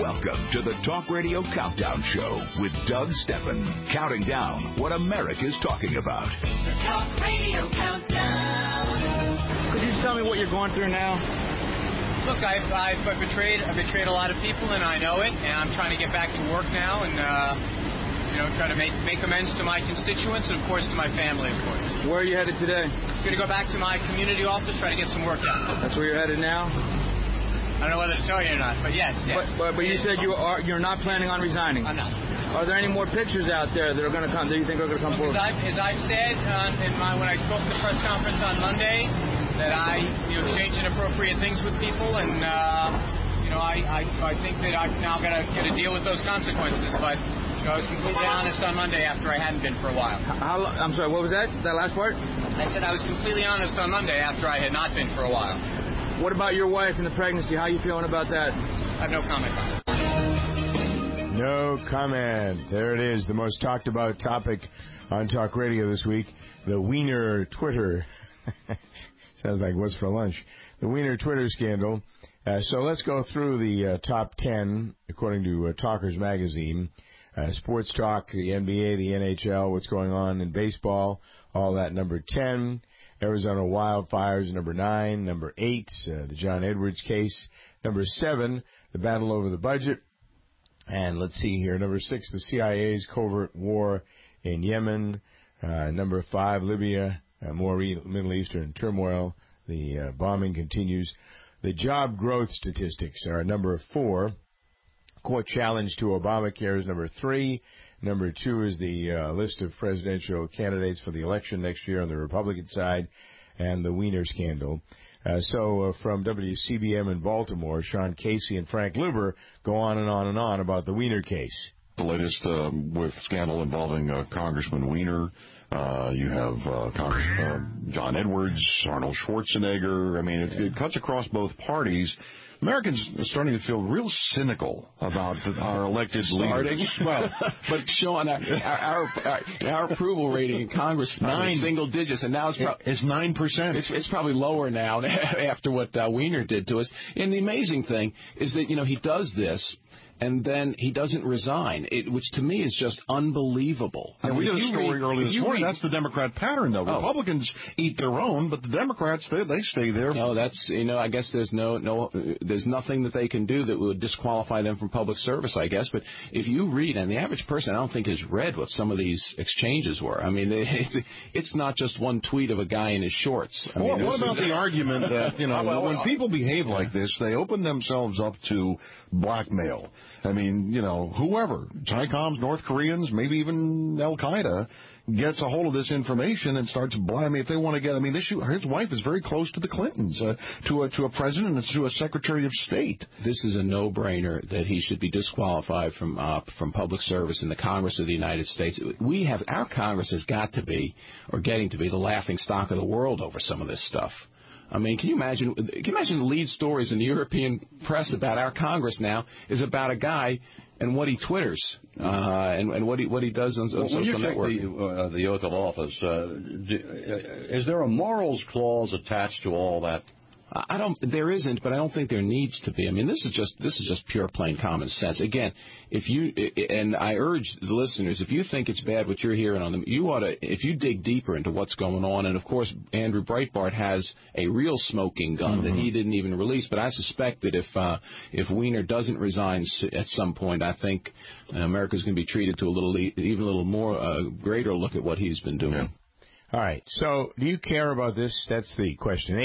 Welcome to the Talk Radio Countdown Show with Doug Steffen, counting down what America's talking about. The Talk Radio Countdown. Could you just tell me what you're going through now? Look, I've betrayed a lot of people, and I know it, and I'm trying to get back to work now and, try to make amends to my constituents and, of course, to my family, of course. Where are you headed today? I'm going to go back to my community office, try to get some work done. That's where you're headed now? I don't know whether to tell you or not, but yes. But you said you're not planning on resigning. I'm not. Are there any more pictures out there that are going to come? Do you think are going to come forward? As I've said when I spoke at the press conference on Monday, that I exchanged inappropriate things with people, and I think that I've now got to deal with those consequences. But I was completely honest on Monday after I hadn't been for a while. I'm sorry. What was that? That last part? I said I was completely honest on Monday after I had not been for a while. What about your wife and the pregnancy? How are you feeling about that? I have no comment on it. No comment. There it is, the most talked about topic on Talk Radio this week, the Wiener Twitter. Sounds like what's for lunch. The Wiener Twitter scandal. So let's go through the top 10, according to Talkers Magazine. Sports talk, the NBA, the NHL, what's going on in baseball, all that. Number 10, Arizona wildfires. Number 9, number 8, the John Edwards case. Number 7, the battle over the budget. And let's see here. Number 6, the CIA's covert war in Yemen. Number 5, Libya, more Middle Eastern turmoil. The bombing continues. The job growth statistics are number 4. Court challenge to Obamacare is number 3. Number 2 is the list of presidential candidates for the election next year on the Republican side, and the Wiener scandal. So from WCBM in Baltimore, Sean Casey and Frank Luber go on and on and on about the Wiener case. The latest with scandal involving Congressman Wiener. You have John Edwards, Arnold Schwarzenegger. I mean, it cuts across both parties. Americans are starting to feel real cynical about our elected leaders. Well, but Sean, our approval rating in Congress is single digits, and now it's 9%. It's probably lower now after what Wiener did to us. And the amazing thing is that he does this, and then he doesn't resign, which to me is just unbelievable. And we did a story earlier this morning. That's the Democrat pattern, though. Republicans eat their own, but the Democrats, they stay there. No, that's, I guess there's there's nothing that they can do that would disqualify them from public service, I guess. But if you read, and the average person, I don't think has read what some of these exchanges were. I mean, it's not just one tweet of a guy in his shorts. What about the argument that, when people behave like this, they open themselves up to blackmail? I mean, whoever, Chicoms, North Koreans, maybe even Al-Qaeda, gets a hold of this information and starts blaming if they want to get. I mean, his wife is very close to the Clintons, to a president and to a Secretary of State. This is a no-brainer that he should be disqualified from public service in the Congress of the United States. Our Congress has got to be, or getting to be, the laughing stock of the world over some of this stuff. I mean, can you imagine the lead stories in the European press about our Congress now is about a guy and what he twitters and what he does on social networking. The oath of office, is there a morals clause attached to all that? There isn't, but I don't think there needs to be. I mean, this is just pure plain common sense. Again, and I urge the listeners, if you think it's bad what you're hearing on them, you ought to, if you dig deeper into what's going on, and of course, Andrew Breitbart has a real smoking gun that he didn't even release, but I suspect that if Wiener doesn't resign at some point, I think America's going to be treated to even a little more greater look at what he's been doing. Yeah. All right. So do you care about this? That's the question.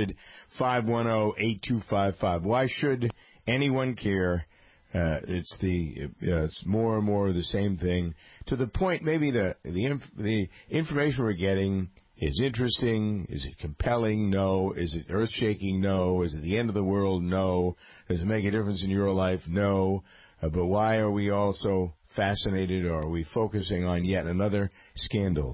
800-510-8255. Why should anyone care? It's more and more of the same thing. To the point, maybe the information we're getting is interesting. Is it compelling? No. Is it earth-shaking? No. Is it the end of the world? No. Does it make a difference in your life? No. But why are we also fascinated, or are we focusing on yet another scandal?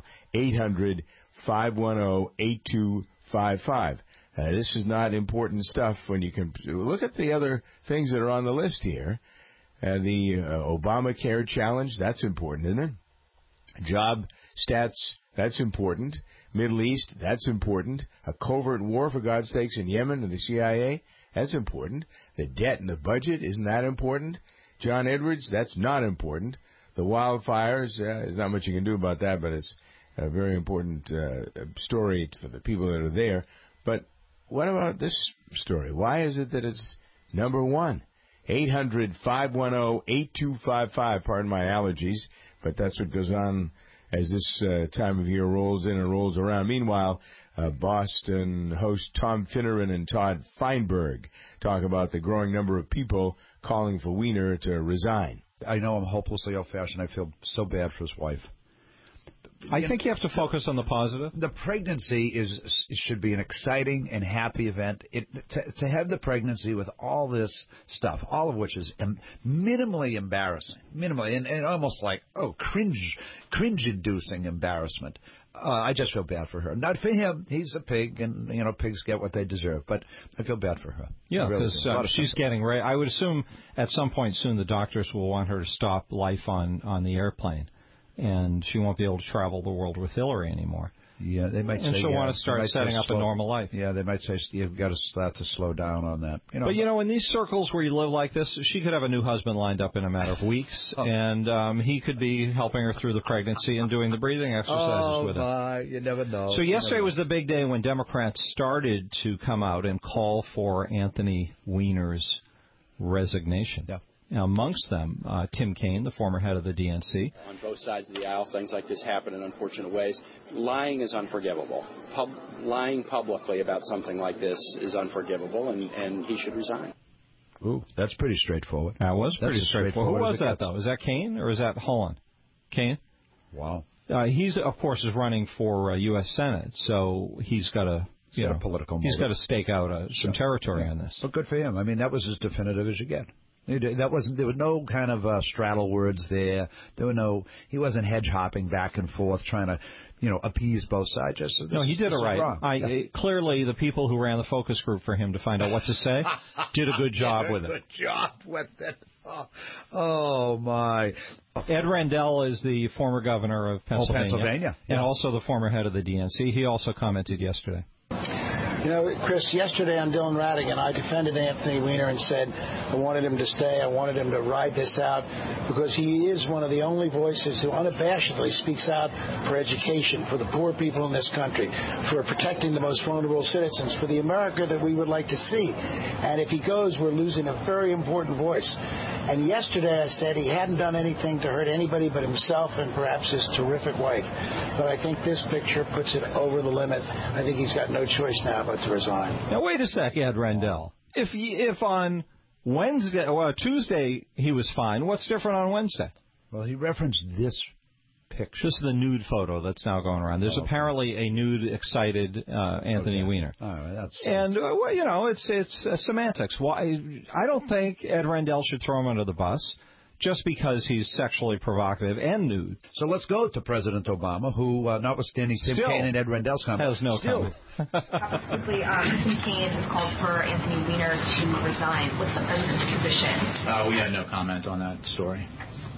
800-510-8255. This is not important stuff when you can look at the other things that are on the list here. The Obamacare challenge, that's important, isn't it? Job stats, that's important. Middle East, that's important. A covert war, for God's sakes, in Yemen and the CIA, that's important. The debt and the budget, isn't that important? John Edwards, that's not important. The wildfires, there's not much you can do about that, but it's a very important story for the people that are there. But what about this story? Why is it that it's number one? 800-510-8255. Pardon my allergies, but that's what goes on as this time of year rolls in and rolls around. Meanwhile, Boston host Tom Finneran and Todd Feinberg talk about the growing number of people calling for Weiner to resign. I know I'm hopelessly old-fashioned. I feel so bad for his wife. I think you have to focus on the positive. The pregnancy should be an exciting and happy event. To have the pregnancy with all this stuff, all of which is minimally embarrassing, and almost like cringe-inducing embarrassment. I just feel bad for her. Not for him. He's a pig, and pigs get what they deserve. But I feel bad for her. Yeah, because she's getting ready. I would assume at some point soon the doctors will want her to stop life on the airplane, and she won't be able to travel the world with Hillary anymore. Yeah, they might say. And she'll want to start setting up a normal life. Yeah, they might say you've got to start to slow down on that. But in these circles where you live like this, she could have a new husband lined up in a matter of weeks, and he could be helping her through the pregnancy and doing the breathing exercises with her. You never know. So yesterday was the big day when Democrats started to come out and call for Anthony Weiner's resignation. Yeah. Now, amongst them, Tim Kaine, the former head of the DNC. On both sides of the aisle, things like this happen in unfortunate ways. Lying is unforgivable. Lying publicly about something like this is unforgivable, and he should resign. Ooh, that's pretty straightforward. That was pretty straightforward. Who was that, though? Is that Kaine or is that Holland? Kaine? Wow. He's, of course, is running for U.S. Senate, so he's got to... a political motive. He's got to stake out some territory on this. But good for him. I mean, that was as definitive as you get. There were no kind of straddle words there. He wasn't hedge hopping back and forth trying to, appease both sides. No, he did it right. Clearly, the people who ran the focus group for him to find out what to say did a good job with it. Good job with it. Oh my. Ed Rendell is the former governor of Pennsylvania. And also the former head of the DNC. He also commented yesterday. Chris, yesterday on Dylan Ratigan, I defended Anthony Weiner and said I wanted him to stay. I wanted him to ride this out because he is one of the only voices who unabashedly speaks out for education, for the poor people in this country, for protecting the most vulnerable citizens, for the America that we would like to see. And if he goes, we're losing a very important voice. And yesterday I said he hadn't done anything to hurt anybody but himself and perhaps his terrific wife. But I think this picture puts it over the limit. I think he's got no choice now but to resign. Now, wait a sec, Ed Rendell. If on Tuesday he was fine, what's different on Wednesday? Well, he referenced this picture. This is the nude photo that's now going around. There's apparently a nude, excited Anthony Weiner. All right, that's... And, it's semantics. Why? I don't think Ed Rendell should throw him under the bus just because he's sexually provocative and nude. So let's go to President Obama, who, notwithstanding Tim Kaine and Ed Rendell's comments, has no comment. Quickly, Tim Kaine has called for Anthony Weiner to resign. What's the president's position? We had no comment on that story.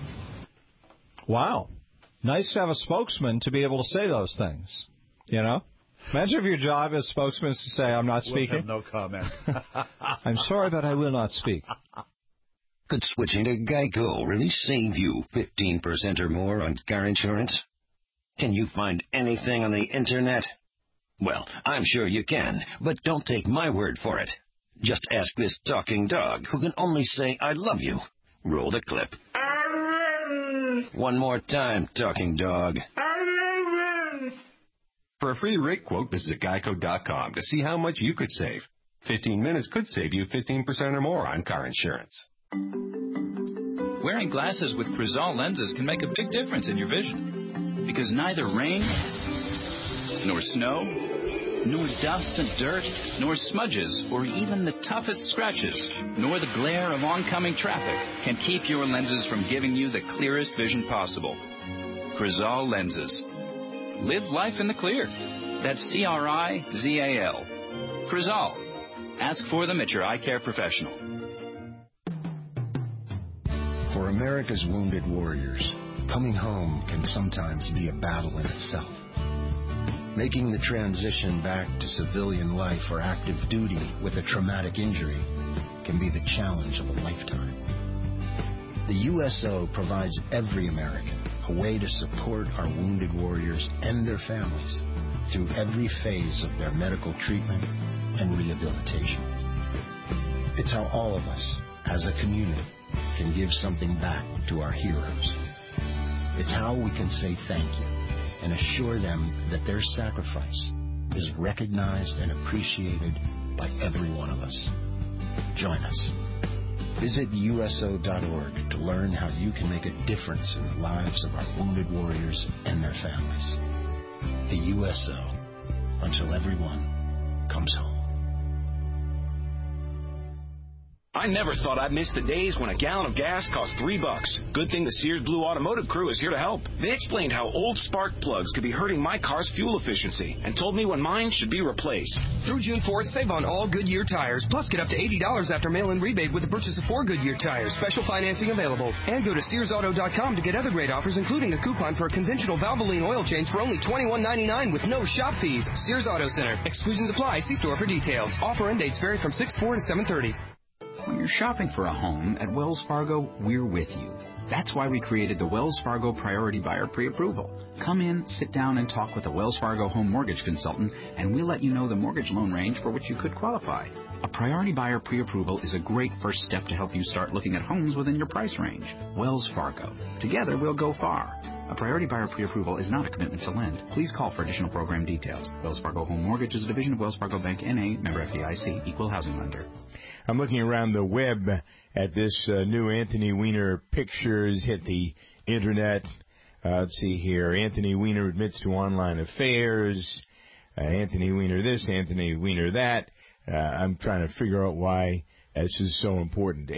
Wow. Nice to have a spokesman to be able to say those things, Imagine if your job as spokesman is to say, I'm not speaking. We'll have no comment. I'm sorry, but I will not speak. Could switching to Geico really save you 15% or more on car insurance? Can you find anything on the Internet? Well, I'm sure you can, but don't take my word for it. Just ask this talking dog who can only say, I love you. Roll the clip. One more time, talking dog. For a free rate quote, visit Geico.com to see how much you could save. 15 minutes could save you 15% or more on car insurance. Wearing glasses with Crizal lenses can make a big difference in your vision. Because neither rain, nor snow, nor dust and dirt, nor smudges, or even the toughest scratches, nor the glare of oncoming traffic can keep your lenses from giving you the clearest vision possible. Crizal lenses. Live life in the clear. That's Crizal. Crizal. Ask for them at your eye care professional. For America's wounded warriors, coming home can sometimes be a battle in itself. Making the transition back to civilian life or active duty with a traumatic injury can be the challenge of a lifetime. The USO provides every American a way to support our wounded warriors and their families through every phase of their medical treatment and rehabilitation. It's how all of us, as a community, can give something back to our heroes. It's how we can say thank you and assure them that their sacrifice is recognized and appreciated by every one of us. Join us. Visit USO.org to learn how you can make a difference in the lives of our wounded warriors and their families. The USO, until everyone comes home. I never thought I'd miss the days when a gallon of gas cost $3. Good thing the Sears Blue Automotive crew is here to help. They explained how old spark plugs could be hurting my car's fuel efficiency and told me when mine should be replaced. Through June 4th, save on all Goodyear tires, plus get up to $80 after mail-in rebate with the purchase of 4 Goodyear tires. Special financing available. And go to SearsAuto.com to get other great offers, including a coupon for a conventional Valvoline oil change for only $21.99 with no shop fees. Sears Auto Center. Exclusions apply. See store for details. Offer end dates vary from 6/4 to 7/30. When you're shopping for a home at Wells Fargo, we're with you. That's why we created the Wells Fargo Priority Buyer Pre-Approval. Come in, sit down, and talk with a Wells Fargo home mortgage consultant, and we'll let you know the mortgage loan range for which you could qualify. A Priority Buyer Pre-Approval is a great first step to help you start looking at homes within your price range. Wells Fargo. Together, we'll go far. A Priority Buyer Pre-Approval is not a commitment to lend. Please call for additional program details. Wells Fargo Home Mortgage is a division of Wells Fargo Bank, N.A., member FDIC, equal housing lender. I'm looking around the web at this new Anthony Weiner pictures hit the internet. Let's see here. Anthony Weiner admits to online affairs. Anthony Weiner this, Anthony Weiner that. I'm trying to figure out why this is so important.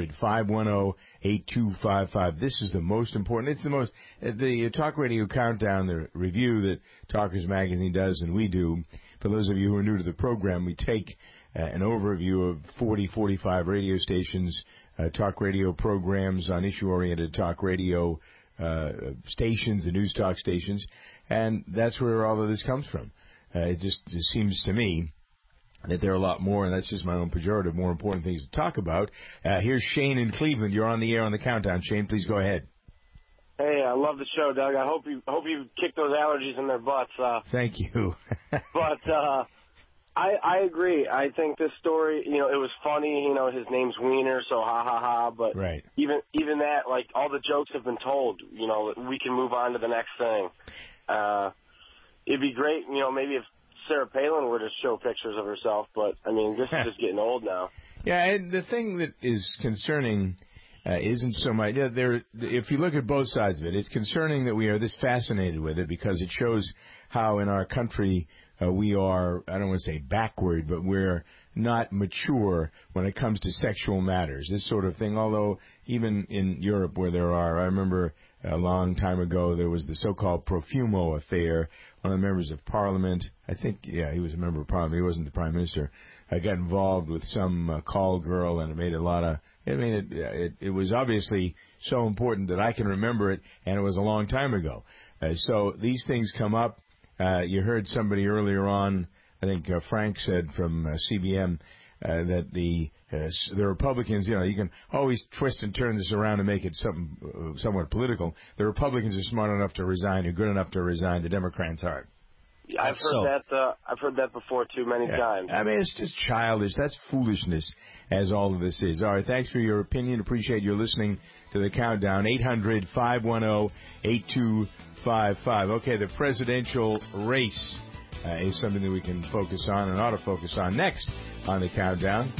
800-510-8255. This is the most important. It's the most, the Talk Radio Countdown, the review that Talkers Magazine does and we do. For those of you who are new to the program, we take an overview of 45 radio stations, talk radio programs on issue-oriented talk radio stations, the news talk stations, and that's where all of this comes from. It just seems to me that there are a lot more, and that's just my own pejorative, more important things to talk about. Here's Shane in Cleveland. You're on the air on the countdown. Shane, please go ahead. Hey, I love the show, Doug. I hope you kick those allergies in their butts. Thank you. But I agree. I think this story, it was funny. His name's Weiner, so ha ha ha. But right. even that, like all the jokes have been told. We can move on to the next thing. It'd be great, maybe if Sarah Palin were to show pictures of herself. But this is just getting old now. Yeah, and the thing that is concerning isn't so much. If you look at both sides of it, it's concerning that we are this fascinated with it because it shows how in our country we are, I don't want to say backward, but we're not mature when it comes to sexual matters, this sort of thing. Although even in Europe where there are, I remember a long time ago there was the so-called Profumo affair. One of the members of Parliament, I think, he was a member of Parliament, he wasn't the Prime Minister, got involved with some call girl, and it made a lot of, it was obviously so important that I can remember it, and it was a long time ago. So these things come up. You heard somebody earlier on, I think Frank said from CBM, that the Republicans, you can always twist and turn this around and make it somewhat political. The Republicans are smart enough to resign, are good enough to resign. The Democrats aren't. Yeah, I've heard that before too many times. It's just childish. That's foolishness, as all of this is. All right, thanks for your opinion. Appreciate your listening to the countdown. 800-510-8255. Okay, the presidential race is something that we can focus on and ought to focus on next on the countdown.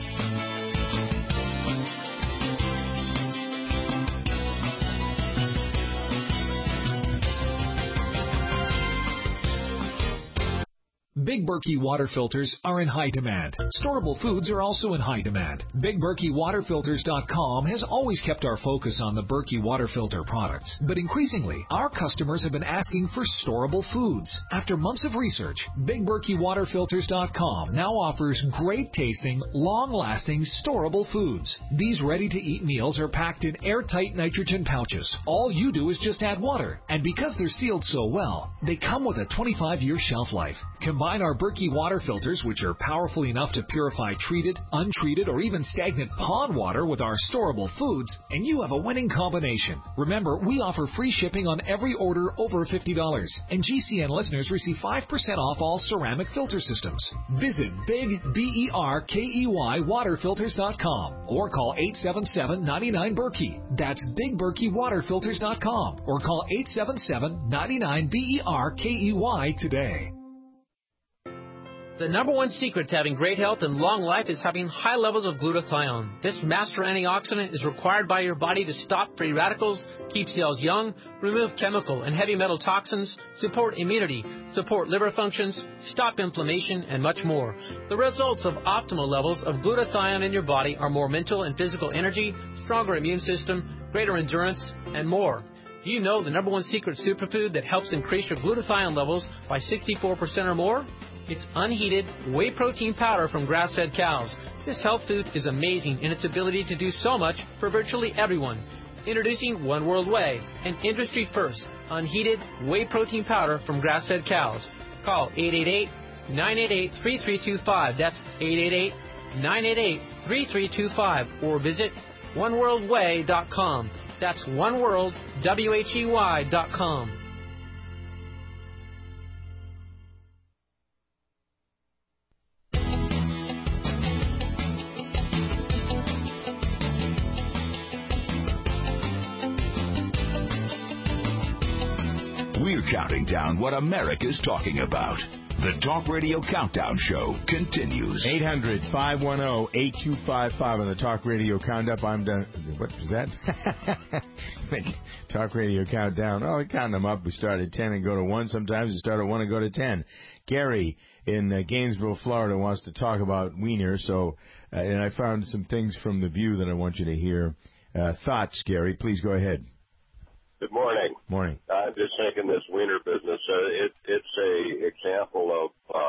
Big Berkey water filters are in high demand. Storable foods are also in high demand. BigBerkeyWaterFilters.com has always kept our focus on the Berkey water filter products. But increasingly, our customers have been asking for storable foods. After months of research, BigBerkeyWaterFilters.com now offers great-tasting, long-lasting, storable foods. These ready-to-eat meals are packed in airtight nitrogen pouches. All you do is just add water. And because they're sealed so well, they come with a 25-year shelf life. Combine Combine our Berkey water filters, which are powerful enough to purify treated, untreated, or even stagnant pond water with our storable foods, and you have a winning combination. Remember, we offer free shipping on every order over $50, and GCN listeners receive 5% off all ceramic filter systems. Visit BigBerkeyWaterFilters.com or call 877-99-BERKEY. That's BigBerkeyWaterFilters.com or call 877-99-BERKEY today. The number one secret to having great health and long life is having high levels of glutathione. This master antioxidant is required by your body to stop free radicals, keep cells young, remove chemical and heavy metal toxins, support immunity, support liver functions, stop inflammation, and much more. The results of optimal levels of glutathione in your body are more mental and physical energy, stronger immune system, greater endurance, and more. Do you know the number one secret superfood that helps increase your glutathione levels by 64% or more? It's unheated whey protein powder from grass-fed cows. This health food is amazing in its ability to do so much for virtually everyone. Introducing One World Whey, an industry-first, unheated whey protein powder from grass-fed cows. Call 888-988-3325. That's 888-988-3325. Or visit oneworldwhey.com. That's oneworldwhey.com. We're counting down what America's talking about. The Talk Radio Countdown Show continues. 800-510-8255 on the Talk Radio Countdown. I'm done. What was that? Talk Radio Countdown. Oh, we're counting them up. We start at 10 and go to 1. Sometimes we start at 1 and go to 10. Gary in Gainesville, Florida, wants to talk about Wiener. So, and I found some things from The View that I want you to hear. Thoughts, Gary? Please go ahead. Good morning. Morning. I'm just thinking this wiener business, it's a example of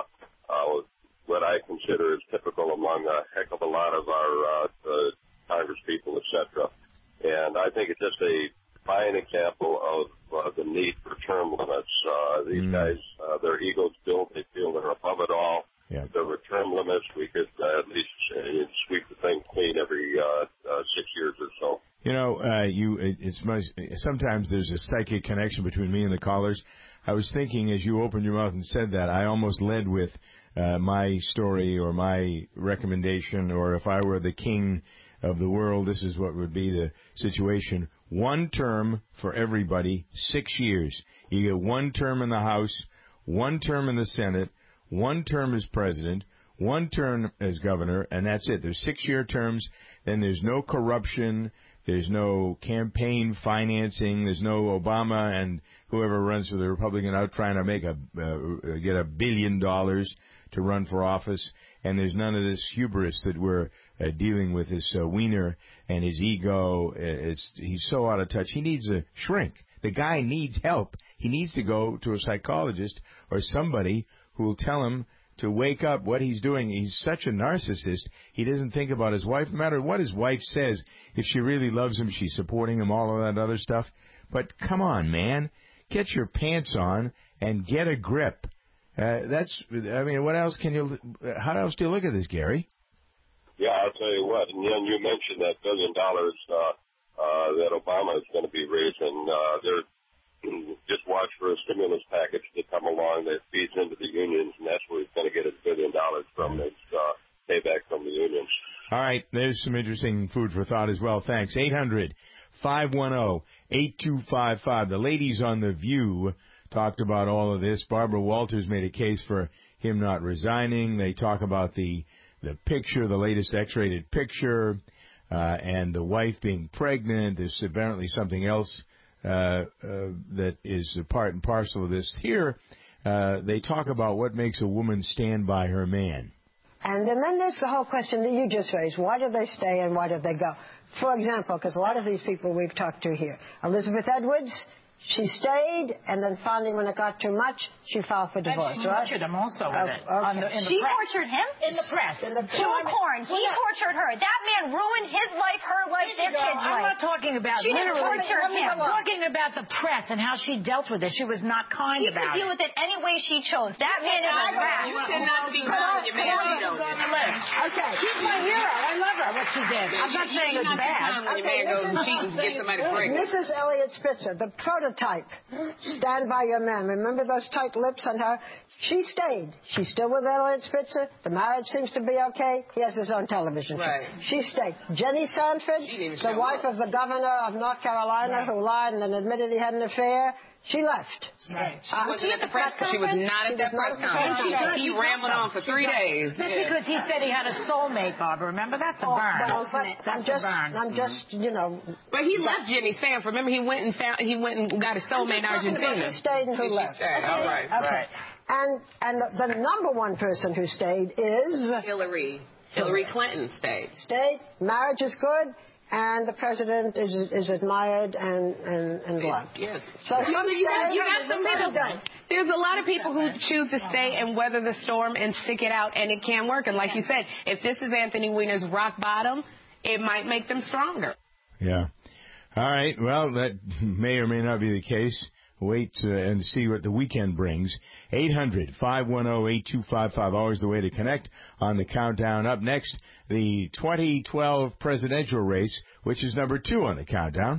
what I consider is typical among a heck of a lot of our Congress people, et cetera. And I think it's just a fine example of the need for term limits. These guys, their ego's built. They feel they're above it all. Yeah. If there were term limits, we could at least sweep the thing clean every 6 years or so. You know, sometimes there's a psychic connection between me and the callers. I was thinking as you opened your mouth and said that, I almost led with my story or my recommendation, or if I were the king of the world, this is what would be the situation. One term for everybody, 6 years. You get one term in the House, one term in the Senate, one term as president, one term as governor, and that's it. There's 6-year terms, then there's no corruption. There's no campaign financing. There's no Obama and whoever runs for the Republican out trying to make get $1 billion to run for office. And there's none of this hubris that we're dealing with. This Wiener and his ego. He's so out of touch. He needs a shrink. The guy needs help. He needs to go to a psychologist or somebody who will tell him to wake up what he's doing. He's such a narcissist. He doesn't think about his wife. No matter what his wife says, if she really loves him, she's supporting him, all of that other stuff. But come on, man. Get your pants on and get a grip. What else how else do you look at this, Gary? Yeah, I'll tell you what. And then you mentioned that $1 billion that Obama is going to be raising. Just watch for a stimulus package to come along that feeds into the unions, and that's where he's going to get his $1 billion from, his payback from the unions. All right, there's some interesting food for thought as well. Thanks. 800-510-8255. The ladies on The View talked about all of this. Barbara Walters made a case for him not resigning. They talk about the picture, the latest X-rated picture, and the wife being pregnant. There's apparently something else that is a part and parcel of this. Here, they talk about what makes a woman stand by her man. And then there's the whole question that you just raised. Why do they stay and why do they go? For example, because a lot of these people we've talked to here. Elizabeth Edwards, she stayed, and then finally when it got too much, she filed for divorce, and she tortured him also with it. Okay. She tortured him? In the press. To a corn. He tortured her. That man ruined his life, her life, their kids' life. I'm not talking about she didn't torture him. I'm talking about the press and how she dealt with it. She was not kind about it. She could deal with it any way she chose. That man is a rat. cannot be calling your man Tito. Okay. She's my hero. I love her, what she did. I'm not saying it's bad. When your man goes and cheats and gets somebody pregnant. Mrs. Elliot Spitzer, the prototype. Stand by your man. Remember those tight lips on her? She stayed. She's still with Elliot Spitzer. The marriage seems to be okay. He has his own television show. Right. She stayed. Jenny Sanford, the wife of the governor of North Carolina who lied and then admitted he had an affair, she left. Right. She wasn't at the press conference. She was not at that press conference. He rambled on for 3 days. That's because he said he had a soulmate, Barbara. Remember? That's a burn. Well, I'm just, you know. But he left Jenny Sanford. Remember, he went and got a soulmate in Argentina. Who stayed and who left. Okay. All right. Okay. And the number one person who stayed is Hillary Clinton stayed. Stayed. Marriage is good. And the president is admired and loved. Yes. So you got the middle. There's a lot of people who choose to stay and weather the storm and stick it out, and it can work. And like you said, if this is Anthony Weiner's rock bottom, it might make them stronger. Yeah. All right. Well, that may or may not be the case. Wait and see what the weekend brings. 800-510-8255, always the way to connect on the countdown. Up next, the 2012 presidential race, which is number 2 on the countdown.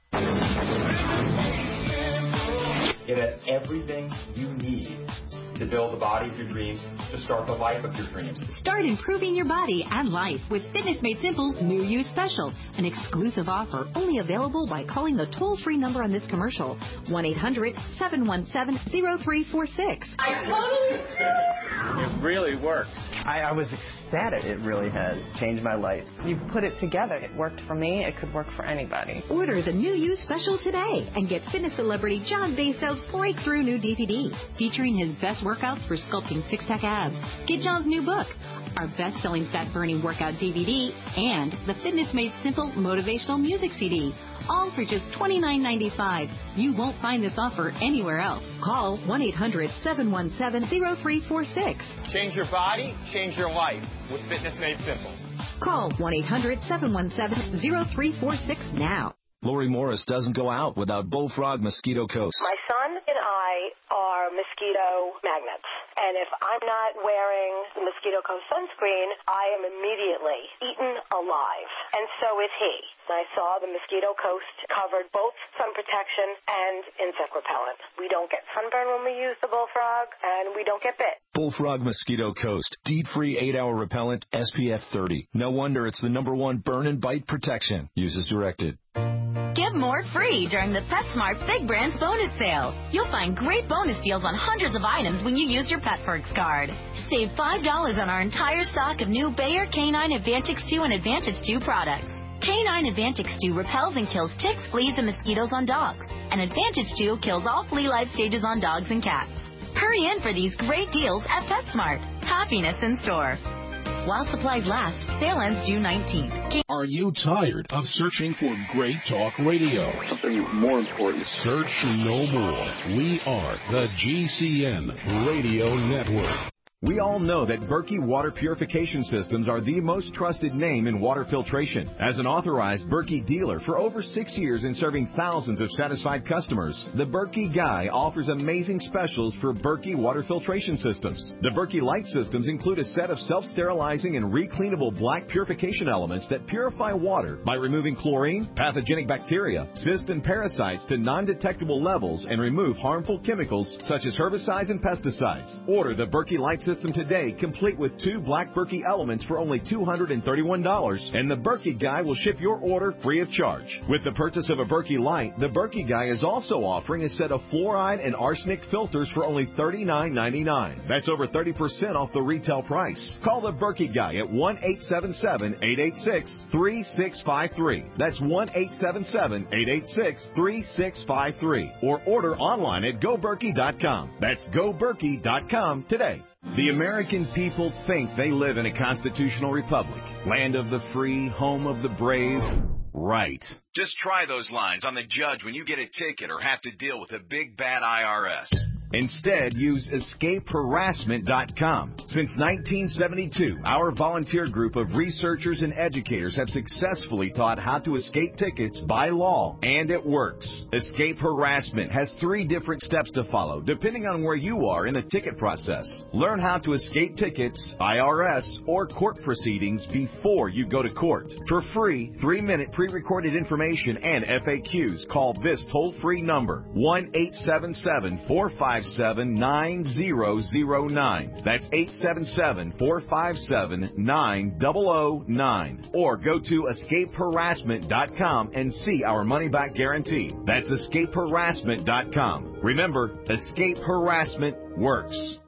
It has everything you need to build the body of your dreams, to start the life of your dreams. Start improving your body and life with Fitness Made Simple's New You Special, an exclusive offer only available by calling the toll-free number on this commercial, 1-800-717-0346. It really works. I was ecstatic. It really has changed my life. You put it together. It worked for me. It could work for anybody. Order the New You Special today and get fitness celebrity John Bastow's breakthrough new DVD featuring his best workouts for sculpting six-pack abs. Get John's new book, our best-selling fat-burning workout DVD, and the Fitness Made Simple motivational music CD, all for just $29.95. You won't find this offer anywhere else. Call 1-800-717-0346. Change your body, change your life with Fitness Made Simple. Call 1-800-717-0346 now. Lori Morris doesn't go out without Bullfrog Mosquito Coast. My son and I are mosquito magnets. And if I'm not wearing the Mosquito Coast sunscreen, I am immediately eaten alive. And so is he. I saw the Mosquito Coast covered both sun protection and insect repellent. We don't get sunburn when we use the Bullfrog, and we don't get bit. Bullfrog Mosquito Coast. Deed-free 8-hour repellent, SPF 30. No wonder it's the #1 burn and bite protection. Use as directed. Get more free during the PetSmart Big Brands bonus sale. You'll find great bonus deals on hundreds of items when you use your PetPerks card. Save $5 on our entire stock of new Bayer Canine Advantix 2 and Advantage 2 products. Canine Advantix 2 repels and kills ticks, fleas, and mosquitoes on dogs. And Advantage 2 kills all flea life stages on dogs and cats. Hurry in for these great deals at PetSmart. Happiness in store. While supplies last, sale ends June 19th. Are you tired of searching for great talk radio? Something more important. Search no more. We are the GCN Radio Network. We all know that Berkey Water Purification Systems are the most trusted name in water filtration. As an authorized Berkey dealer for over 6 years and serving thousands of satisfied customers, the Berkey Guy offers amazing specials for Berkey Water Filtration Systems. The Berkey Light Systems include a set of self-sterilizing and recleanable black purification elements that purify water by removing chlorine, pathogenic bacteria, cysts, and parasites to non-detectable levels and remove harmful chemicals such as herbicides and pesticides. Order the Berkey Light System today, complete with 2 black Berkey elements for only $231, and the Berkey Guy will ship your order free of charge. With the purchase of a Berkey Light, the Berkey Guy is also offering a set of fluoride and arsenic filters for only $39.99. That's over 30% off the retail price. Call the Berkey Guy at 1-877-886-3653. That's 1-877-886-3653. Or order online at GoBerkey.com. That's GoBerkey.com today. The American people think they live in a constitutional republic, land of the free, home of the brave. Right. Just try those lines on the judge when you get a ticket or have to deal with a big bad IRS. Instead, use escapeharassment.com. Since 1972, our volunteer group of researchers and educators have successfully taught how to escape tickets by law, and it works. Escape Harassment has 3 different steps to follow, depending on where you are in the ticket process. Learn how to escape tickets, IRS, or court proceedings before you go to court. For free, 3-minute pre-recorded information and FAQs, call this toll-free number, 1-877-457-9009. That's 877-457-9009. Or go to escapeharassment.com and see our money-back guarantee. That's escapeharassment.com. Remember, escape harassment works.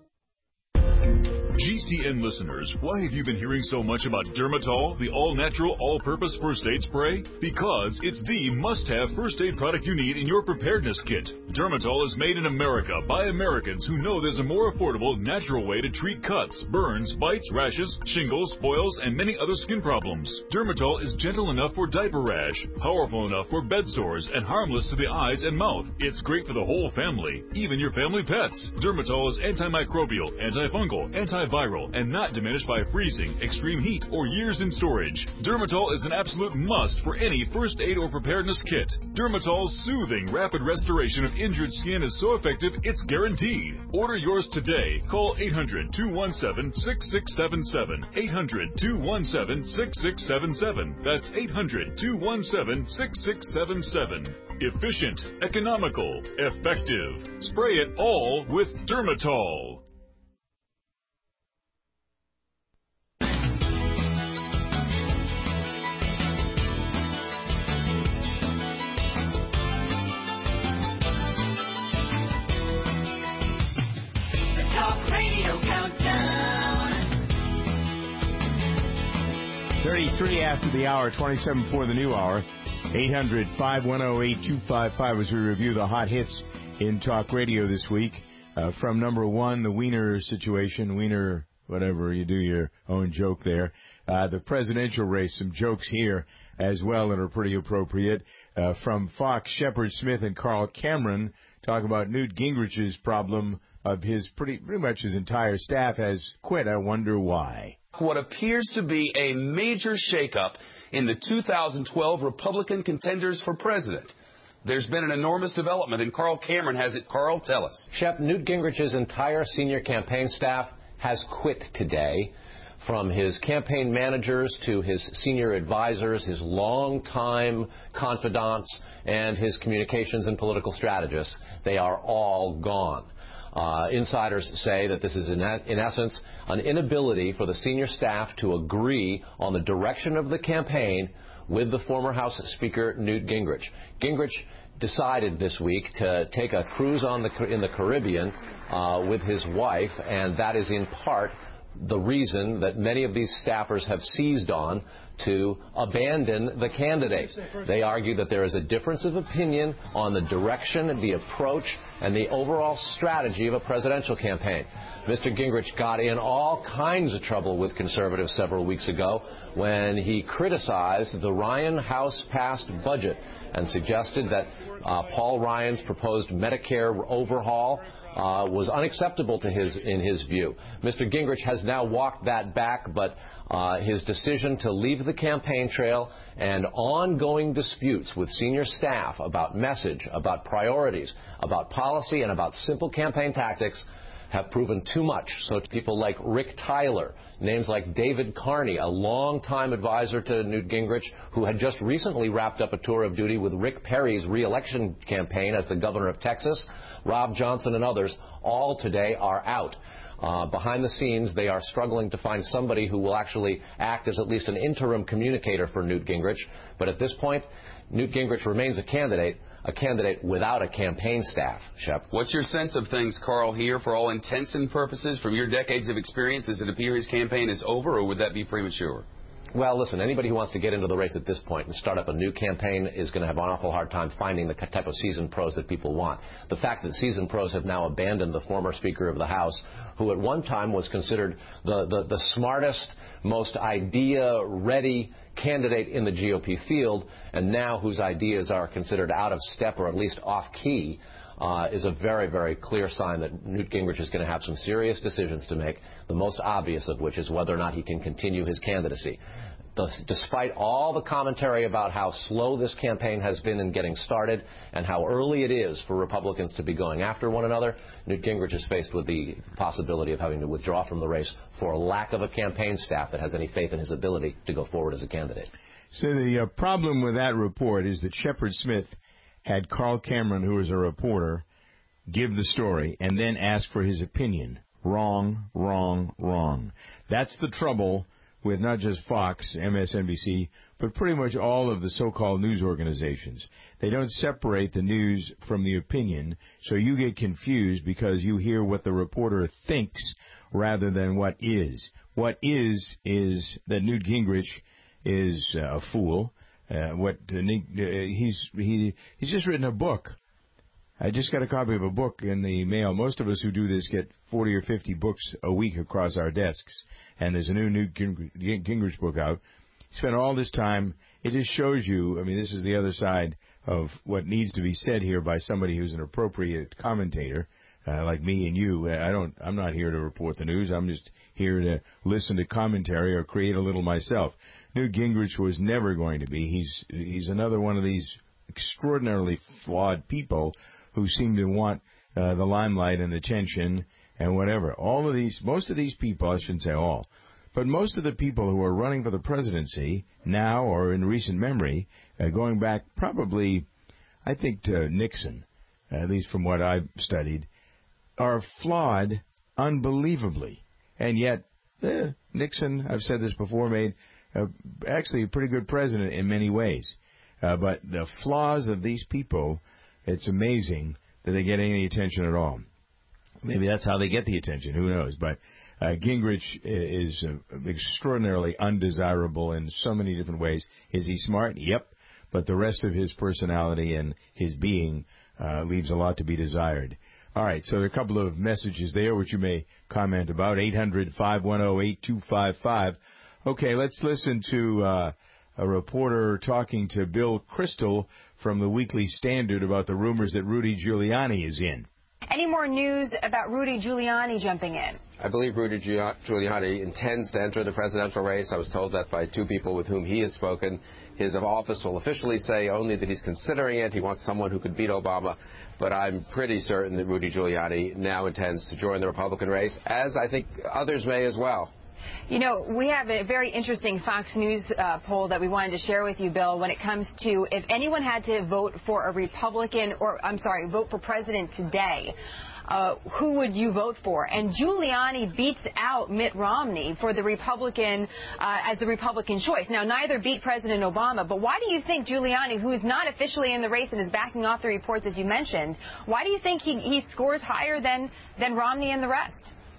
GCN listeners, why have you been hearing so much about Dermatol, the all-natural, all-purpose first aid spray? Because it's the must-have first aid product you need in your preparedness kit. Dermatol is made in America by Americans who know there's a more affordable, natural way to treat cuts, burns, bites, rashes, shingles, boils, and many other skin problems. Dermatol is gentle enough for diaper rash, powerful enough for bed sores, and harmless to the eyes and mouth. It's great for the whole family, even your family pets. Dermatol is antimicrobial, antifungal, antiviral, and not diminished by freezing, extreme heat, or years in storage. Dermatol is an absolute must for any first aid or preparedness kit. Dermatol's soothing, rapid restoration of injured skin is so effective, it's guaranteed. Order yours today. Call 800-217-6677. 800-217-6677. That's 800-217-6677. Efficient, economical, effective. Spray it all with Dermatol. Talk Radio Countdown. 33 after the hour, 27 before the new hour. 800-510-8255 as we review the hot hits in talk radio this week. From number 1, the Wiener situation. Wiener, whatever, you do your own joke there. The presidential race, some jokes here as well that are pretty appropriate. From Fox, Shepard Smith and Carl Cameron talk about Newt Gingrich's problem of his pretty much his entire staff has quit. I wonder why. What appears to be a major shakeup in the 2012 Republican contenders for president. There's been an enormous development, and Carl Cameron has it. Carl, tell us. Shep, Newt Gingrich's entire senior campaign staff has quit today. From his campaign managers to his senior advisors, his longtime confidants, and his communications and political strategists, they are all gone. Insiders say that this is, in essence, an inability for the senior staff to agree on the direction of the campaign with the former House Speaker Newt Gingrich. Gingrich decided this week to take a cruise in the Caribbean with his wife, and that is in part the reason that many of these staffers have seized on to abandon the candidate. They argue that there is a difference of opinion on the direction and the approach and the overall strategy of a presidential campaign. Mr. Gingrich got in all kinds of trouble with conservatives several weeks ago when he criticized the Ryan House-passed budget and suggested that Paul Ryan's proposed Medicare overhaul was unacceptable in his view. Mr. Gingrich has now walked that back, but his decision to leave the campaign trail and ongoing disputes with senior staff about message, about priorities, about policy, and about simple campaign tactics have proven too much. So people like Rick Tyler, names like David Carney, a longtime advisor to Newt Gingrich, who had just recently wrapped up a tour of duty with Rick Perry's re-election campaign as the governor of Texas, Rob Johnson and others, all today are out. Behind the scenes, they are struggling to find somebody who will actually act as at least an interim communicator for Newt Gingrich. But at this point, Newt Gingrich remains a candidate without a campaign staff. Shep. What's your sense of things, Carl, here? For all intents and purposes, from your decades of experience, does it appear his campaign is over, or would that be premature? Well, listen, anybody who wants to get into the race at this point and start up a new campaign is going to have an awful hard time finding the type of seasoned pros that people want. The fact that seasoned pros have now abandoned the former Speaker of the House, who at one time was considered the smartest, most idea-ready candidate in the GOP field, and now whose ideas are considered out of step or at least off-key, is a very, very clear sign that Newt Gingrich is going to have some serious decisions to make, the most obvious of which is whether or not he can continue his candidacy. Despite all the commentary about how slow this campaign has been in getting started and how early it is for Republicans to be going after one another, Newt Gingrich is faced with the possibility of having to withdraw from the race for a lack of a campaign staff that has any faith in his ability to go forward as a candidate. So the problem with that report is that Shepard Smith had Carl Cameron, who was a reporter, give the story and then ask for his opinion. Wrong, wrong, wrong. That's the trouble with not just Fox, MSNBC, but pretty much all of the so-called news organizations. They don't separate the news from the opinion, so you get confused because you hear what the reporter thinks rather than what is. What is that Newt Gingrich is a fool. He's just written a book. I just got a copy of a book in the mail. Most of us who do this get 40 or 50 books a week across our desks, and there's a new Newt Gingrich book out. He spent all this time. It just shows you, I mean, this is the other side of what needs to be said here by somebody who's an appropriate commentator, like me and you. I'm not here to report the news. I'm just here to listen to commentary or create a little myself. Newt Gingrich was never going to be. He's another one of these extraordinarily flawed people who seem to want the limelight and attention and whatever. Most of these people, I shouldn't say all, but most of the people who are running for the presidency now or in recent memory, going back probably, I think, to Nixon, at least from what I've studied, are flawed unbelievably. And yet, Nixon, I've said this before, made actually a pretty good president in many ways. But the flaws of these people, it's amazing that they get any attention at all. Maybe that's how they get the attention. Who knows? But Gingrich is extraordinarily undesirable in so many different ways. Is he smart? Yep. But the rest of his personality and his being leaves a lot to be desired. All right, so there are a couple of messages there which you may comment about. 800-510-8255. Okay, let's listen to a reporter talking to Bill Kristol from the Weekly Standard about the rumors that Rudy Giuliani is in. Any more news about Rudy Giuliani jumping in? I believe Rudy Giuliani intends to enter the presidential race. I was told that by two people with whom he has spoken. His office will officially say only that he's considering it. He wants someone who could beat Obama. But I'm pretty certain that Rudy Giuliani now intends to join the Republican race, as I think others may as well. You know, we have a very interesting Fox News poll that we wanted to share with you, Bill, when it comes to if anyone had to vote for a Republican vote for president today, who would you vote for? And Giuliani beats out Mitt Romney for the Republican as the Republican choice. Now, neither beat President Obama, but why do you think Giuliani, who is not officially in the race and is backing off the reports, as you mentioned, why do you think he scores higher than Romney and the rest?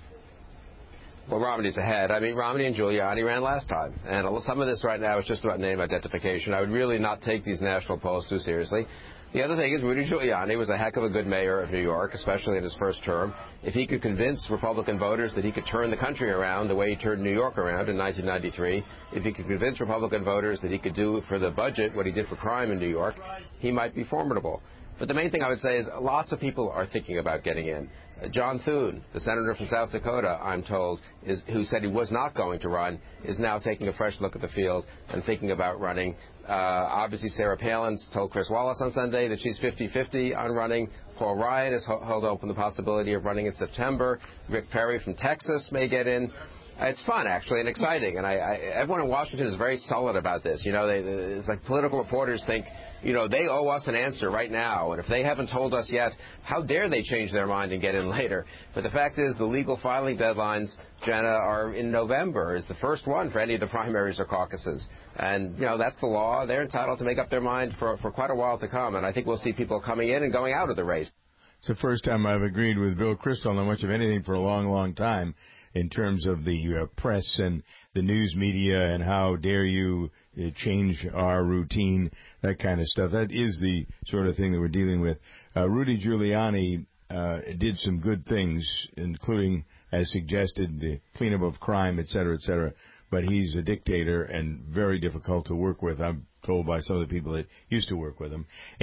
Well, Romney's ahead. I mean, Romney and Giuliani ran last time. And some of this right now is just about name identification. I would really not take these national polls too seriously. The other thing is Rudy Giuliani was a heck of a good mayor of New York, especially in his first term. If he could convince Republican voters that he could turn the country around the way he turned New York around in 1993, if he could convince Republican voters that he could do for the budget what he did for crime in New York, he might be formidable. But the main thing I would say is lots of people are thinking about getting in. John Thune, the senator from South Dakota, I'm told, who said he was not going to run, is now taking a fresh look at the field and thinking about running. Obviously, Sarah Palin told Chris Wallace on Sunday that she's 50-50 on running. Paul Ryan has held open the possibility of running in September. Rick Perry from Texas may get in. It's fun, actually, and exciting. And everyone in Washington is very solid about this. You know, it's like political reporters think, you know, they owe us an answer right now. And if they haven't told us yet, how dare they change their mind and get in later? But the fact is the legal filing deadlines, Jenna, are in November. It's the first one for any of the primaries or caucuses. And, you know, that's the law. They're entitled to make up their mind for quite a while to come. And I think we'll see people coming in and going out of the race. It's the first time I've agreed with Bill Kristol on much of anything for a long, long time, in terms of the press and the news media and how dare you change our routine, that kind of stuff. That is the sort of thing that we're dealing with. Rudy Giuliani did some good things, including has suggested, the cleanup of crime, et cetera, et cetera. But he's a dictator and very difficult to work with, I'm told by some of the people that used to work with him.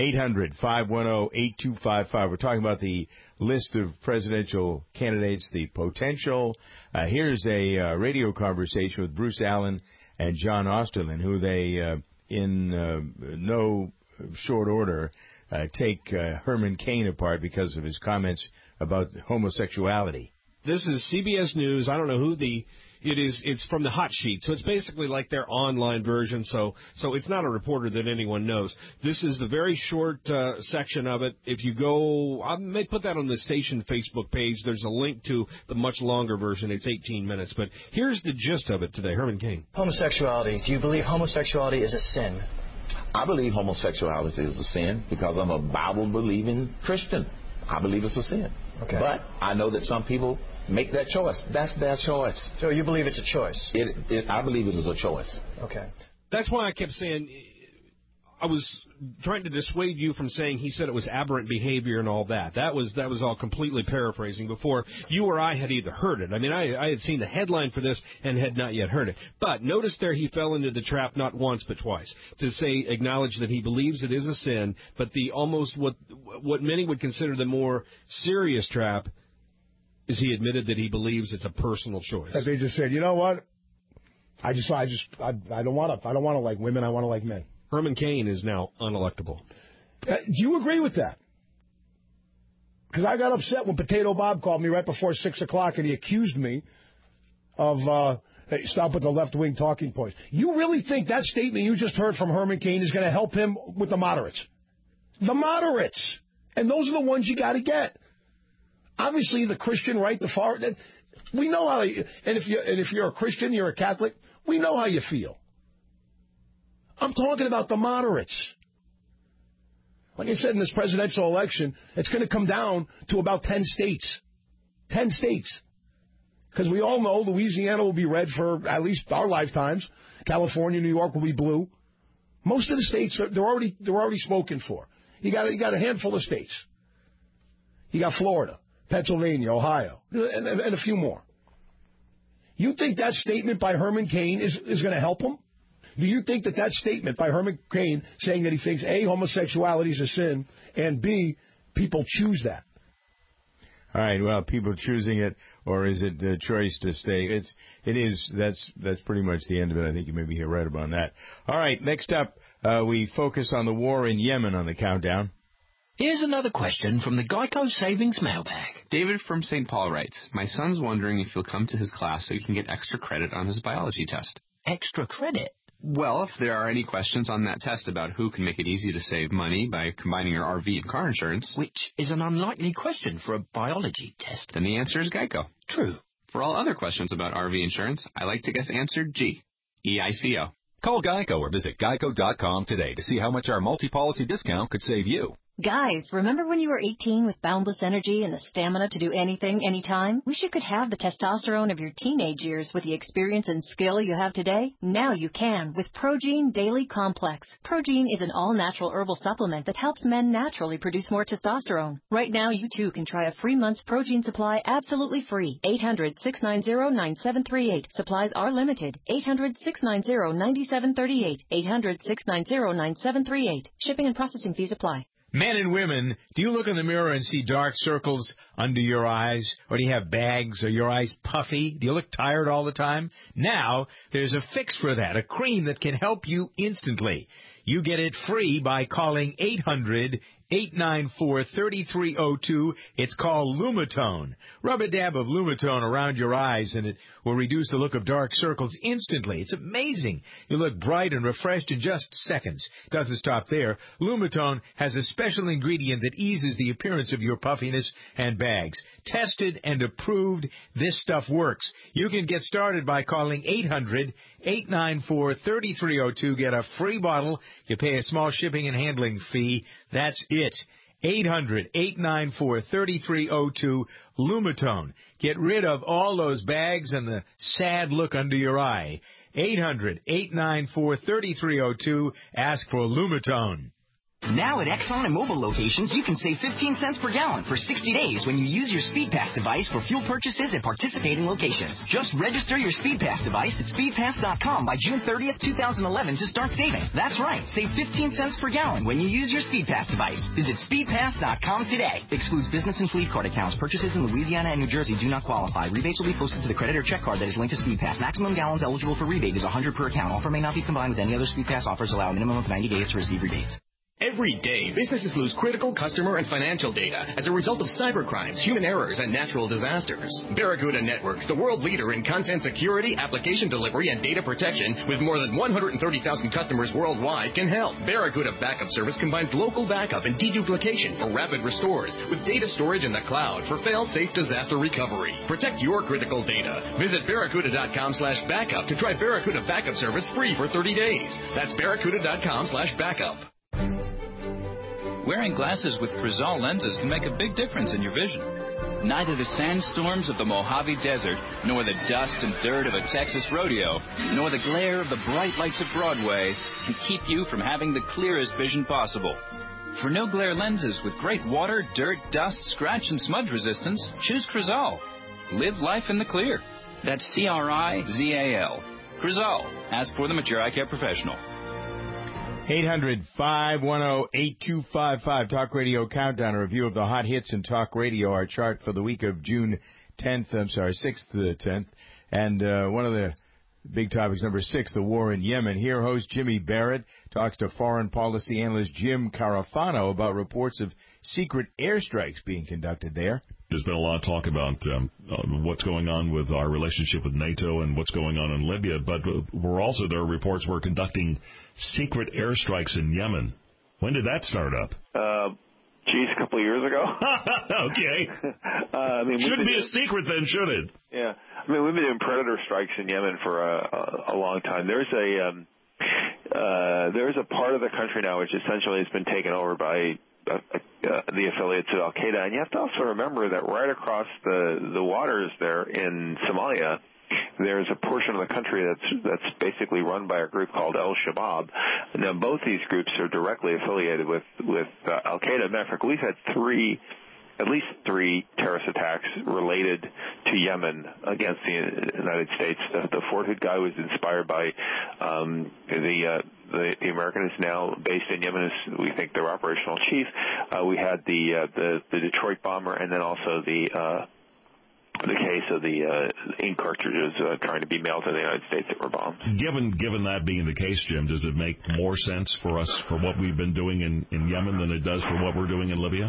800-510-8255. We're talking about the list of presidential candidates, the potential. Here's a radio conversation with Bruce Allen and John Osterlin, who they, in no short order, take Herman Cain apart because of his comments about homosexuality. This is CBS News. I don't know who it is. It's from the hot sheet, so it's basically like their online version. So it's not a reporter that anyone knows. This is the very short section of it. If you go, I may put that on the station Facebook page. There's a link to the much longer version. It's 18 minutes, but here's the gist of it today. Herman Cain. Homosexuality. Do you believe homosexuality is a sin? I believe homosexuality is a sin because I'm a Bible-believing Christian. I believe it's a sin. Okay. But I know that some people make that choice. That's their choice. So you believe it's a choice? I believe it is a choice. Okay. That's why I kept saying, I was trying to dissuade you from saying he said it was aberrant behavior and all that. That was all completely paraphrasing before you or I had either heard it. I mean, I had seen the headline for this and had not yet heard it. But notice there he fell into the trap not once but twice to acknowledge that he believes it is a sin, but the almost what many would consider the more serious trap is he admitted that he believes it's a personal choice. That they just said, you know what? I don't want to like women. I want to like men. Herman Cain is now unelectable. Do you agree with that? Because I got upset when Potato Bob called me right before 6 o'clock and he accused me of hey, stop with the left-wing talking points. You really think that statement you just heard from Herman Cain is going to help him with the moderates? The moderates. And those are the ones you got to get. Obviously, the Christian right, the far, we know how. And if you're a Christian, you're a Catholic, we know how you feel. I'm talking about the moderates. Like I said, in this presidential election, it's going to come down to about 10 states. 10 states. Because we all know Louisiana will be red for at least our lifetimes. California, New York will be blue. Most of the states, they're already spoken for. You got a handful of states. You got Florida, Pennsylvania, Ohio, and a few more. You think that statement by Herman Cain is going to help him? Do you think that statement by Herman Cain saying that he thinks, A, homosexuality is a sin, and B, people choose that? All right, well, people choosing it, or is it a choice to stay? It is. That's pretty much the end of it. I think you maybe hear right about that. All right, next up, we focus on the war in Yemen on the countdown. Here's another question from the Geico Savings Mailbag. David from St. Paul writes, my son's wondering if he'll come to his class so he can get extra credit on his biology test. Extra credit? Well, if there are any questions on that test about who can make it easy to save money by combining your RV and car insurance... Which is an unlikely question for a biology test. Then the answer is Geico. True. For all other questions about RV insurance, I like to guess answer G. EICO. Call Geico or visit geico.com today to see how much our multi-policy discount could save you. Guys, remember when you were 18 with boundless energy and the stamina to do anything, anytime? Wish you could have the testosterone of your teenage years with the experience and skill you have today? Now you can with Progene Daily Complex. Progene is an all-natural herbal supplement that helps men naturally produce more testosterone. Right now, you too can try a free month's Progene supply absolutely free. 800-690-9738. Supplies are limited. 800-690-9738. 800-690-9738. Shipping and processing fees apply. Men and women, do you look in the mirror and see dark circles under your eyes? Or do you have bags? Are your eyes puffy? Do you look tired all the time? Now, there's a fix for that, a cream that can help you instantly. You get it free by calling 800-894-3302. It's called Lumitone. Rub a dab of Lumitone around your eyes, and it will reduce the look of dark circles instantly. It's amazing. You look bright and refreshed in just seconds. Doesn't stop there. Lumitone has a special ingredient that eases the appearance of your puffiness and bags. Tested and approved, this stuff works. You can get started by calling 800-894-3302. Get a free bottle. You pay a small shipping and handling fee. That's it. 800-894-3302, Lumitone. Get rid of all those bags and the sad look under your eye. 800-894-3302. Ask for Lumitone. Now at Exxon and Mobil locations, you can save 15 cents per gallon for 60 days when you use your SpeedPass device for fuel purchases at participating locations. Just register your SpeedPass device at speedpass.com by June 30th, 2011 to start saving. That's right, save 15 cents per gallon when you use your SpeedPass device. Visit speedpass.com today. Excludes business and fleet card accounts. Purchases in Louisiana and New Jersey do not qualify. Rebates will be posted to the credit or check card that is linked to SpeedPass. Maximum gallons eligible for rebate is 100 per account. Offer may not be combined with any other SpeedPass offers. Allow a minimum of 90 days to receive rebates. Every day, businesses lose critical customer and financial data as a result of cybercrimes, human errors, and natural disasters. Barracuda Networks, the world leader in content security, application delivery, and data protection, with more than 130,000 customers worldwide, can help. Barracuda Backup Service combines local backup and deduplication for rapid restores with data storage in the cloud for fail-safe disaster recovery. Protect your critical data. Visit barracuda.com/backup to try Barracuda Backup Service free for 30 days. That's barracuda.com/backup. Wearing glasses with Crizal lenses can make a big difference in your vision. Neither the sandstorms of the Mojave Desert, nor the dust and dirt of a Texas rodeo, nor the glare of the bright lights of Broadway can keep you from having the clearest vision possible. For no-glare lenses with great water, dirt, dust, scratch, and smudge resistance, choose Crizal. Live life in the clear. That's Crizal. Crizal. Ask for them at your eye care professional. 800-510-8255. Talk Radio Countdown, a review of the hot hits in talk radio, our chart for the week of June 6th to the 10th. And one of the big topics, number 6, the war in Yemen. Here, host Jimmy Barrett talks to foreign policy analyst Jim Carafano about reports of secret airstrikes being conducted there. There's been a lot of talk about what's going on with our relationship with NATO and what's going on in Libya, but there are reports we're conducting secret airstrikes in Yemen. When did that start up? A couple of years ago. Okay. Shouldn't be a secret then, should it? Yeah. I mean, we've been doing predator strikes in Yemen for a long time. There's a part of the country now which essentially has been taken over by the affiliates of Al-Qaeda. And you have to also remember that right across the waters there in Somalia, there's a portion of the country that's basically run by a group called Al-Shabaab. Now, both these groups are directly affiliated with Al-Qaeda. Matter of fact, we've had at least three terrorist attacks related to Yemen against the United States. The Fort Hood guy was inspired by the American is now based in Yemen, is we think their operational chief. We had the Detroit bomber, and then also the case of the ink cartridges trying to be mailed to the United States that were bombed. Given that being the case, Jim, does it make more sense for us for what we've been doing in Yemen than it does for what we're doing in Libya?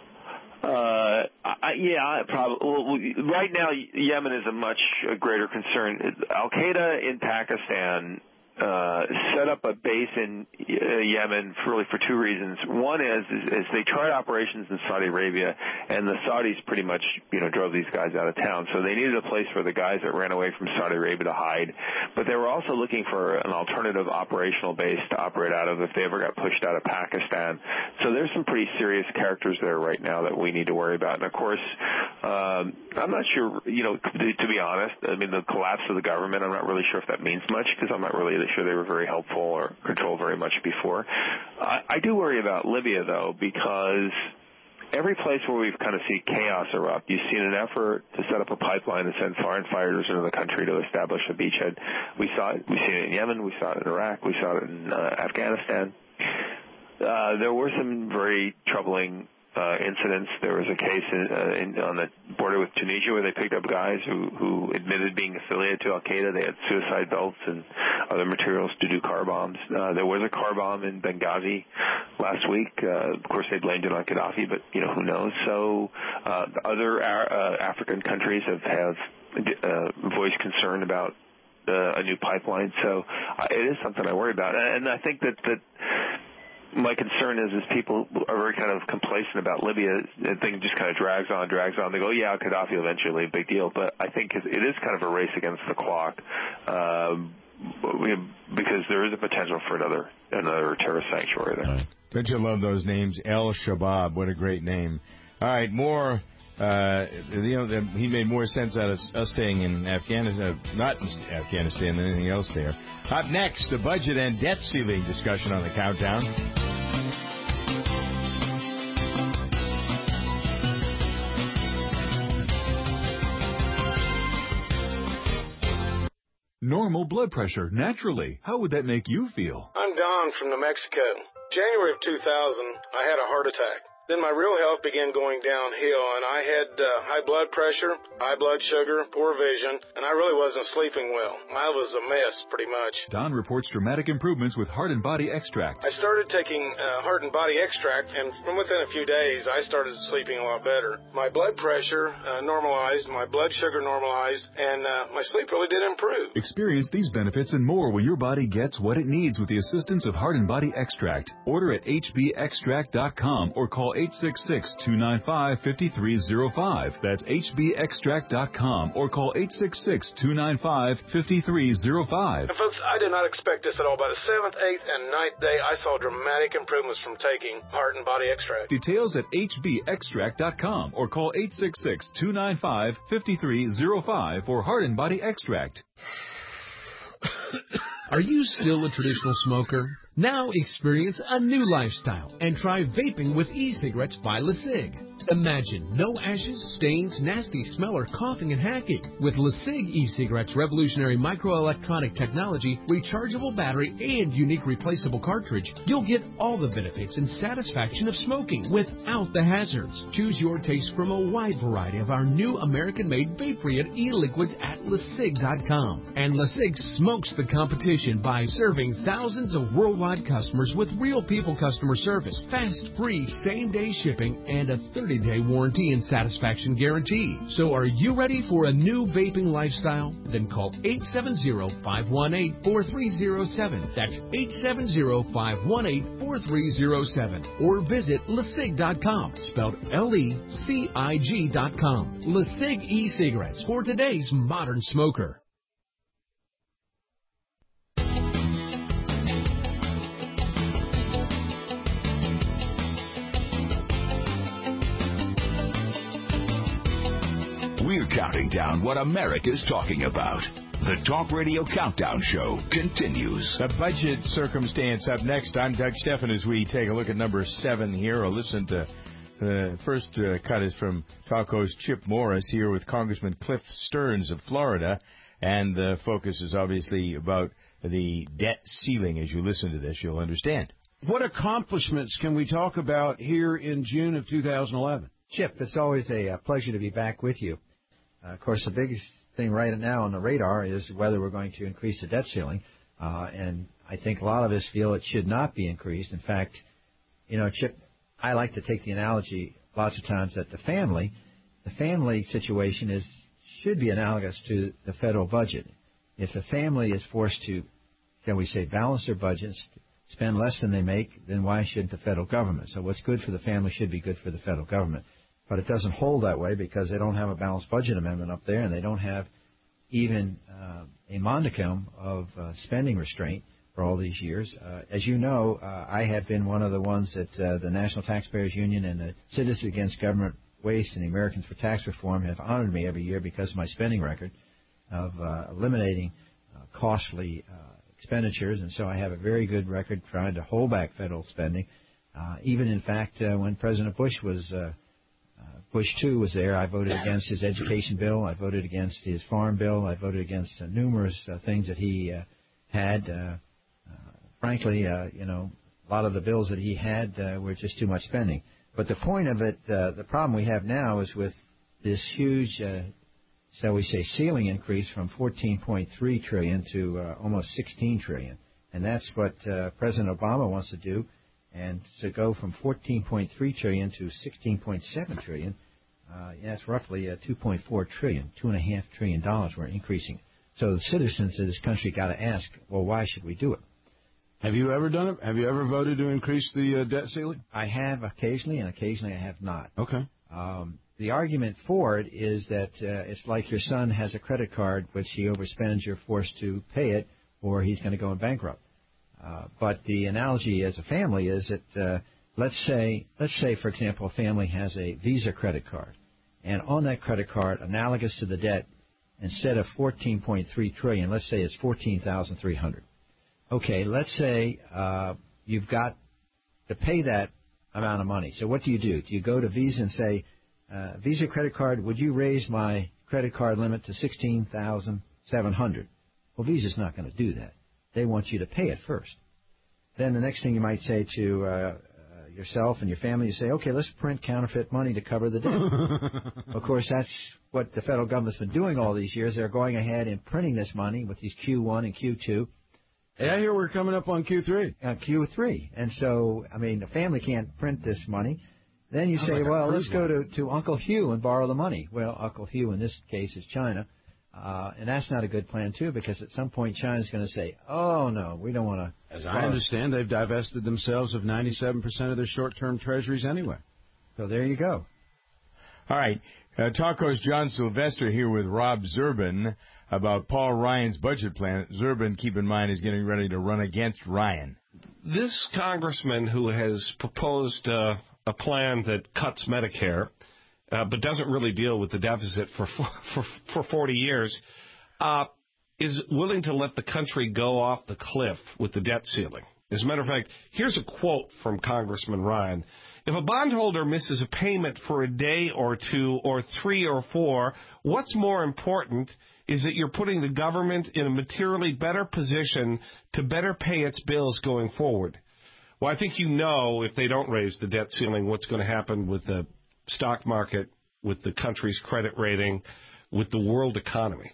Yeah, probably. Well, right now, Yemen is a much greater concern. Al-Qaeda in Pakistan set up a base in Yemen for two reasons. One is they tried operations in Saudi Arabia, and the Saudis pretty much drove these guys out of town. So they needed a place for the guys that ran away from Saudi Arabia to hide. But they were also looking for an alternative operational base to operate out of if they ever got pushed out of Pakistan. So there's some pretty serious characters there right now that we need to worry about. And of course, I'm not sure. To be honest, I mean the collapse of the government, I'm not really sure if that means much because I'm not really sure they were very helpful or controlled very much before. I do worry about Libya, though, because every place where we've kind of seen chaos erupt, you've seen an effort to set up a pipeline to send foreign fighters into the country to establish a beachhead. We've seen it in Yemen, we saw it in Iraq, we saw it in Afghanistan. There were some very troubling incidents. There was a case on the border with Tunisia where they picked up guys who admitted being affiliated to Al-Qaeda. They had suicide belts and other materials to do car bombs. There was a car bomb in Benghazi last week. Of course, they blamed it on Gaddafi, but who knows? So other African countries have voiced concern about a new pipeline. So it is something I worry about, and I think that my concern is people are very kind of complacent about Libya. The thing just kind of drags on. They go, yeah, Gaddafi eventually, big deal. But I think it is kind of a race against the clock because there is a potential for another terrorist sanctuary there. Right. Don't you love those names? Al-Shabaab, what a great name. All right, more. He made more sense out of us staying in Afghanistan, not in Afghanistan, than anything else there. Up next, the budget and debt ceiling discussion on the countdown. Normal blood pressure, naturally. How would that make you feel? I'm Don from New Mexico. January of 2000, I had a heart attack. Then my real health began going downhill, and I had high blood pressure, high blood sugar, poor vision, and I really wasn't sleeping well. I was a mess, pretty much. Don reports dramatic improvements with Heart and Body Extract. I started taking Heart and Body Extract, and from within a few days, I started sleeping a lot better. My blood pressure normalized, my blood sugar normalized, and my sleep really did improve. Experience these benefits and more when your body gets what it needs with the assistance of Heart and Body Extract. Order at hbextract.com or call 866-295-5305. That's hbextract.com or call 866-295-5305. And folks, I did not expect this at all. By the 7th, 8th, and 9th day, I saw dramatic improvements from taking Heart and Body Extract. Details at hbextract.com or call 866-295-5305 for Heart and Body Extract. Are you still a traditional smoker? Now experience a new lifestyle and try vaping with e-cigarettes by LeSig. Imagine no ashes, stains, nasty smell, or coughing and hacking. With LeSig e-cigarettes' revolutionary microelectronic technology, rechargeable battery, and unique replaceable cartridge, you'll get all the benefits and satisfaction of smoking without the hazards. Choose your taste from a wide variety of our new American-made vape-free e-liquids at LeSig.com. And LeSig smokes the competition by serving thousands of worldwide customers with real people customer service, fast, free, same-day shipping, and a 30-day warranty and satisfaction guarantee. So are you ready for a new vaping lifestyle? Then call 870-518-4307. That's 870-518-4307. Or visit LeSig.com, spelled LECIG.com. LeSig e-cigarettes for today's modern smoker. We're counting down what America's talking about. The Talk Radio Countdown Show continues. The budget circumstance up next. I'm Doug Stephan as we take a look at number 7 here. Or listen to the first cut is from Talk host Chip Morris here with Congressman Cliff Stearns of Florida. And the focus is obviously about the debt ceiling. As you listen to this, you'll understand. What accomplishments can we talk about here in June of 2011? Chip, it's always a pleasure to be back with you. Of course, the biggest thing right now on the radar is whether we're going to increase the debt ceiling. And I think a lot of us feel it should not be increased. In fact, Chip, I like to take the analogy lots of times that the family situation should be analogous to the federal budget. If the family is forced to, shall we say, balance their budgets, spend less than they make, then why shouldn't the federal government? So what's good for the family should be good for the federal government. But it doesn't hold that way because they don't have a balanced budget amendment up there, and they don't have even a modicum of spending restraint for all these years. As you know, I have been one of the ones that the National Taxpayers Union and the Citizens Against Government Waste and the Americans for Tax Reform have honored me every year because of my spending record of eliminating costly expenditures, and so I have a very good record trying to hold back federal spending. Even, in fact, when President Bush II was there, I voted against his education bill. I voted against his farm bill. I voted against numerous things that he had. Frankly, a lot of the bills that he had were just too much spending. But the point of it, the problem we have now is with this huge, shall we say, ceiling increase from $14.3 trillion to almost $16 trillion. And that's what President Obama wants to do. And to go from $14.3 trillion to $16.7 trillion, that's roughly $2.4 trillion, $2.5 trillion we're increasing. So the citizens of this country got to ask, well, why should we do it? Have you ever done it? Have you ever voted to increase the debt ceiling? I have occasionally, and occasionally I have not. Okay. The argument for it is that it's like your son has a credit card which he overspends, you're forced to pay it, or he's going to go bankrupt. But the analogy as a family is that let's say, for example, a family has a Visa credit card, and on that credit card, analogous to the debt, instead of $14.3 trillion, let's say it's $14,300. Okay, let's say you've got to pay that amount of money. So what do? Do you go to Visa and say, Visa credit card, would you raise my credit card limit to $16,700? Well, Visa's not going to do that. They want you to pay it first. Then the next thing you might say to yourself and your family, you say, okay, let's print counterfeit money to cover the debt. Of course, that's what the federal government's been doing all these years. They're going ahead and printing this money with these Q1 and Q2. Yeah, I hear we're coming up on Q3. Q3. And so, I mean, the family can't print this money. Then you say, well, let's go to Uncle Hugh and borrow the money. Well, Uncle Hugh in this case is China. And that's not a good plan, too, because at some point China's going to say, oh, no, we don't want to. As I understand, they've divested themselves of 97% of their short-term treasuries anyway. So there you go. All right. Talk host John Sylvester here with Rob Zurbin about Paul Ryan's budget plan. Zurbin, keep in mind, is getting ready to run against Ryan. This congressman who has proposed a plan that cuts Medicare but doesn't really deal with the deficit for 40 years, is willing to let the country go off the cliff with the debt ceiling. As a matter of fact, here's a quote from Congressman Ryan. If a bondholder misses a payment for a day or two or 3 or 4, what's more important is that you're putting the government in a materially better position to better pay its bills going forward. Well, I think you know if they don't raise the debt ceiling what's going to happen with the stock market, with the country's credit rating, with the world economy.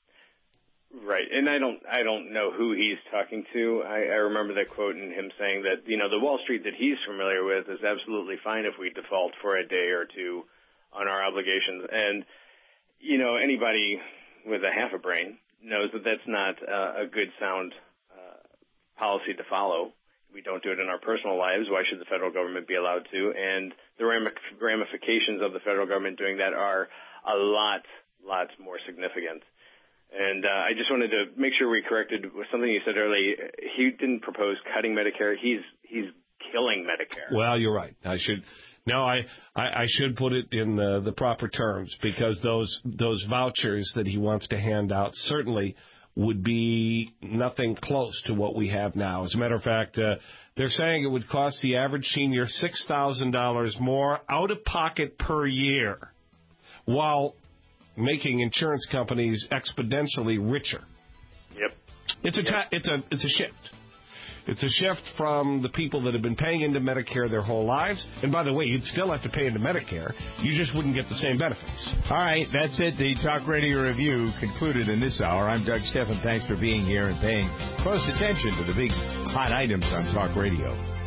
Right, and I don't know who he's talking to. I remember that quote and him saying that, the Wall Street that he's familiar with is absolutely fine if we default for a day or two on our obligations. And, anybody with a half a brain knows that that's not a good, sound policy to follow. We don't do it in our personal lives. Why should the federal government be allowed to? And the ramifications of the federal government doing that are a lot more significant. And I just wanted to make sure we corrected something you said earlier. He didn't propose cutting Medicare. He's killing Medicare. Well, you're right. I should put it in the proper terms, because those vouchers that he wants to hand out certainly would be nothing close to what we have now. As a matter of fact, they're saying it would cost the average senior $6,000 more out of pocket per year, while making insurance companies exponentially richer. Yep. It's a shift. It's a shift from the people that have been paying into Medicare their whole lives. And by the way, you'd still have to pay into Medicare. You just wouldn't get the same benefits. All right, that's it. The Talk Radio Review concluded in this hour. I'm Doug Stephan. Thanks for being here and paying close attention to the big hot items on Talk Radio.